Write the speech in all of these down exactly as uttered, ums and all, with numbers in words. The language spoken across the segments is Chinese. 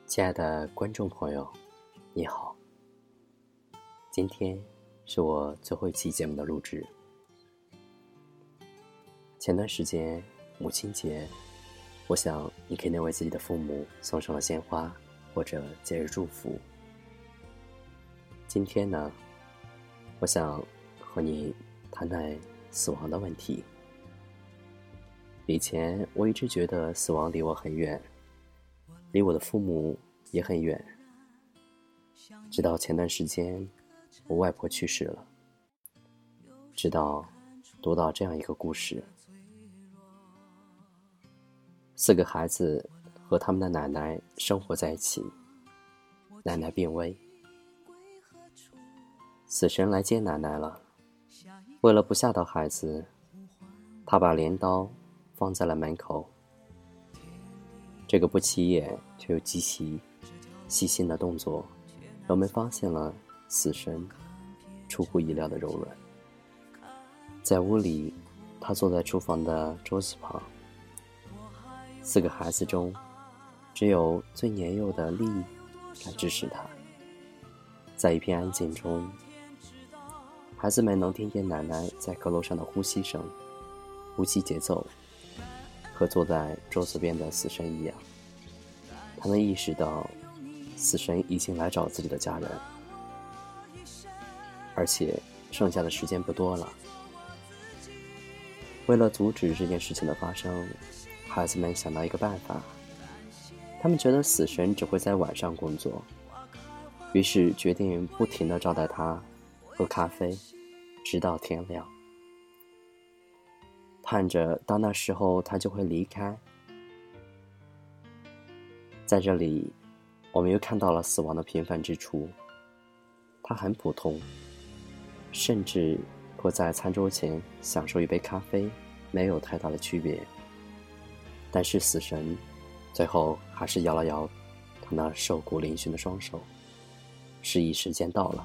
亲爱的观众朋友，你好。今天是我最后一期节目的录制。前段时间母亲节，我想你肯定为自己的父母送上了鲜花或者节日祝福。今天呢，我想和你谈谈死亡的问题。以前我一直觉得死亡离我很远，离我的父母也很远，直到前段时间我外婆去世了，直到读到这样一个故事。四个孩子和他们的奶奶生活在一起，奶奶病危，死神来接奶奶了。为了不吓到孩子，他把镰刀放在了门口。这个不起眼却又极其细心的动作，人们发现了死神出乎意料的柔软。在屋里，他坐在厨房的桌子旁，四个孩子中只有最年幼的丽敢直视他。在一片安静中，孩子们能听见奶奶在阁楼上的呼吸声，呼吸节奏和坐在桌子边的死神一样。他们意识到死神已经来找自己的家人，而且剩下的时间不多了。为了阻止这件事情的发生，孩子们想到一个办法。他们觉得死神只会在晚上工作，于是决定不停地招待他喝咖啡，直到天亮，盼着到那时候他就会离开。在这里，我们又看到了死亡的平凡之处。它很普通，甚至和在餐桌前享受一杯咖啡没有太大的区别。但是死神最后还是摇了摇他那瘦骨嶙峋的双手，示意时间到了。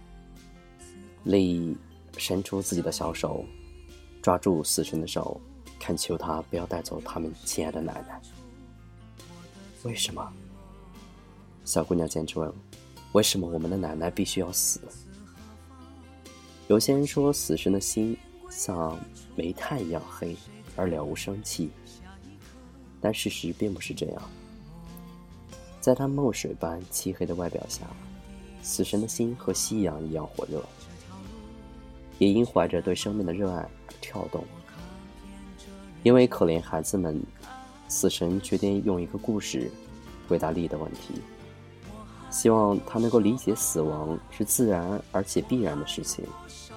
丽伸出自己的小手，抓住死神的手，恳求他不要带走他们亲爱的奶奶。为什么？小姑娘坚持问，为什么我们的奶奶必须要死？有些人说死神的心像煤炭一样黑而了无生气，但事实并不是这样。在他墨水般漆黑的外表下，死神的心和夕阳一样火热，也因怀着对生命的热爱而跳动。因为可怜孩子们，死神决定用一个故事回答丽的问题，希望他能够理解死亡是自然而且必然的事情。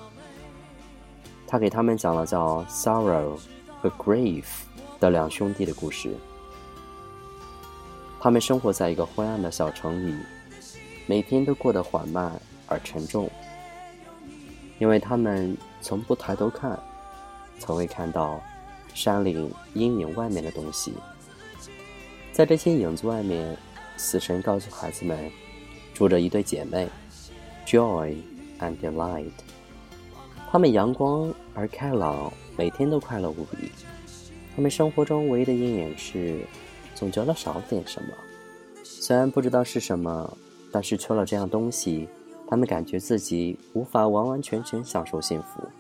他给他们讲了叫 Sorrow 和 Grief 的两兄弟的故事。他们生活在一个昏暗的小城里，每天都过得缓慢而沉重，因为他们从不抬头看，从未看到山岭阴影外面的东西。在这些影子外面，死神告诉孩子们，住着一对姐妹 Joy and Delight。 她们阳光而开朗，每天都快乐无比。她们生活中唯一的阴影是总觉得少了点什么，虽然不知道是什么，但是缺了这样东西，她们感觉自己无法完完全全享受幸福。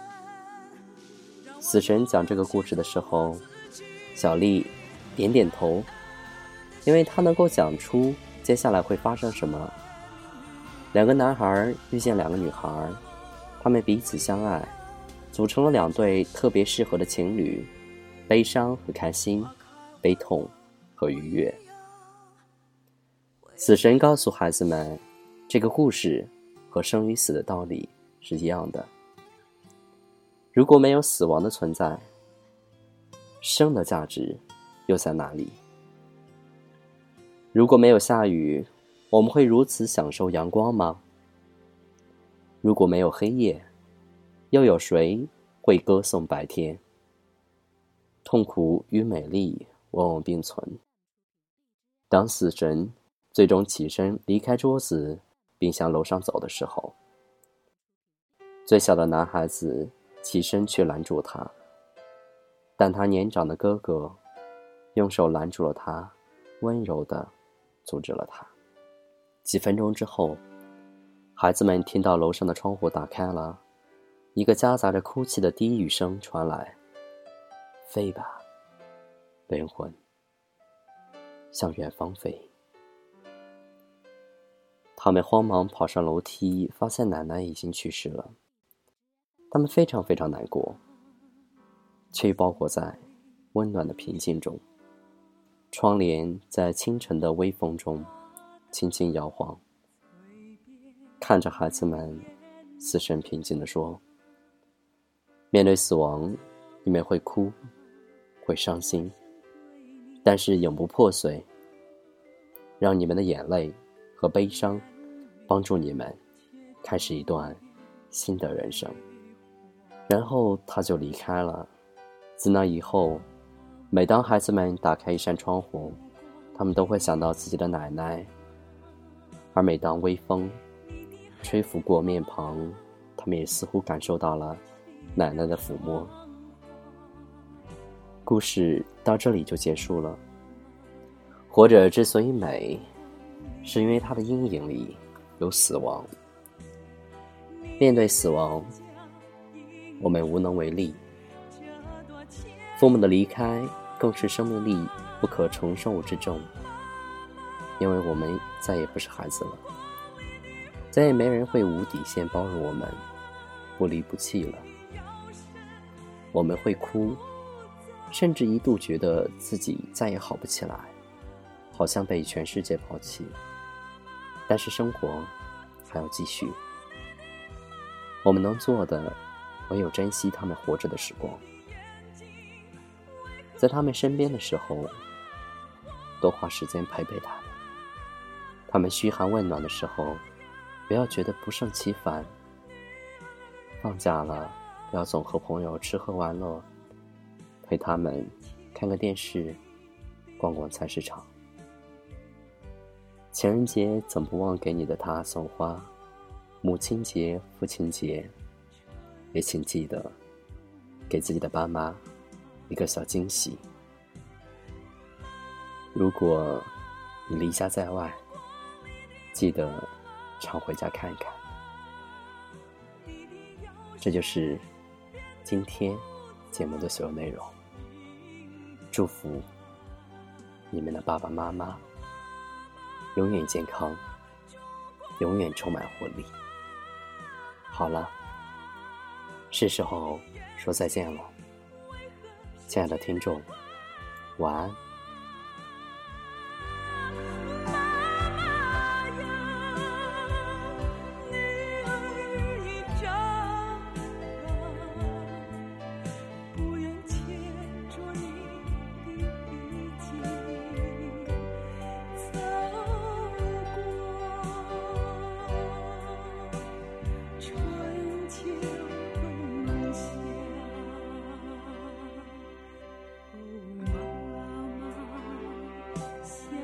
死神讲这个故事的时候，小丽点点头，因为他能够讲出接下来会发生什么。两个男孩遇见两个女孩，他们彼此相爱，组成了两对特别适合的情侣，悲伤和开心，悲痛和愉悦。死神告诉孩子们，这个故事和生与死的道理是一样的。如果没有死亡的存在，生的价值又在哪里？如果没有下雨，我们会如此享受阳光吗？如果没有黑夜，又有谁会歌颂白天？痛苦与美丽往往并存。当死神最终起身离开桌子并向楼上走的时候，最小的男孩子起身去拦住他，但他年长的哥哥用手拦住了他，温柔地阻止了他。几分钟之后，孩子们听到楼上的窗户打开了，一个夹杂着哭泣的低语声传来：飞吧，灵魂，向远方飞。他们慌忙跑上楼梯，发现奶奶已经去世了。他们非常非常难过，却又包裹在温暖的平静中。窗帘在清晨的微风中轻轻摇晃，看着孩子们，死神平静地说：面对死亡，你们会哭，会伤心，但是永不破碎。让你们的眼泪和悲伤帮助你们开始一段新的人生。然后他就离开了。自那以后，每当孩子们打开一扇窗户，他们都会想到自己的奶奶，而每当微风吹拂过面庞，他们也似乎感受到了奶奶的抚摸。故事到这里就结束了。活着之所以美，是因为它的阴影里有死亡。面对死亡，我们无能为力。父母的离开更是生命力不可承受之重，因为我们再也不是孩子了，再也没人会无底线包容我们，不离不弃了。我们会哭，甚至一度觉得自己再也好不起来，好像被全世界抛弃。但是生活还要继续，我们能做的唯有珍惜他们活着的时光，在他们身边的时候，多花时间陪陪他们。他们嘘寒问暖的时候，不要觉得不胜其烦。放假了，不要总和朋友吃喝玩乐，陪他们看个电视，逛逛菜市场。情人节总不忘给你的他送花，母亲节、父亲节，也请记得给自己的爸妈一个小惊喜。如果你离家在外，记得常回家看一看。这就是今天节目的所有内容。祝福你们的爸爸妈妈永远健康，永远充满活力。好了，是时候说再见了，亲爱的听众，晚安。 想